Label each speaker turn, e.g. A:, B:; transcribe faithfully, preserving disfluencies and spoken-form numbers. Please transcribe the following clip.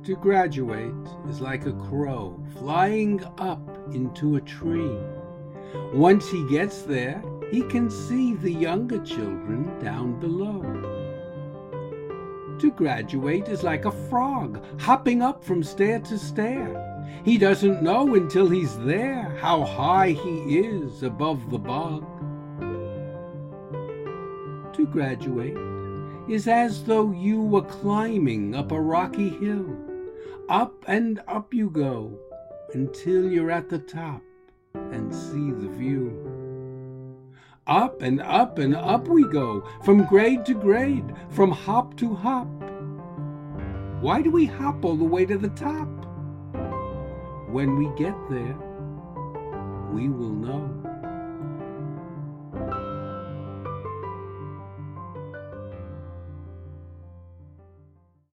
A: To graduate is like a crow flying up into a tree. Once he gets there, he can see the younger children down below. To graduate is like a frog hopping up from stair to stair. He doesn't know until he's there how high he is above the bog. To graduate is as though you were climbing up a rocky hill. Up and up you go until you're at the top and see the view. Up and up and up we go, from grade to grade, from hop to hop. Why do we hop all the way to the top? When we get there, we will know.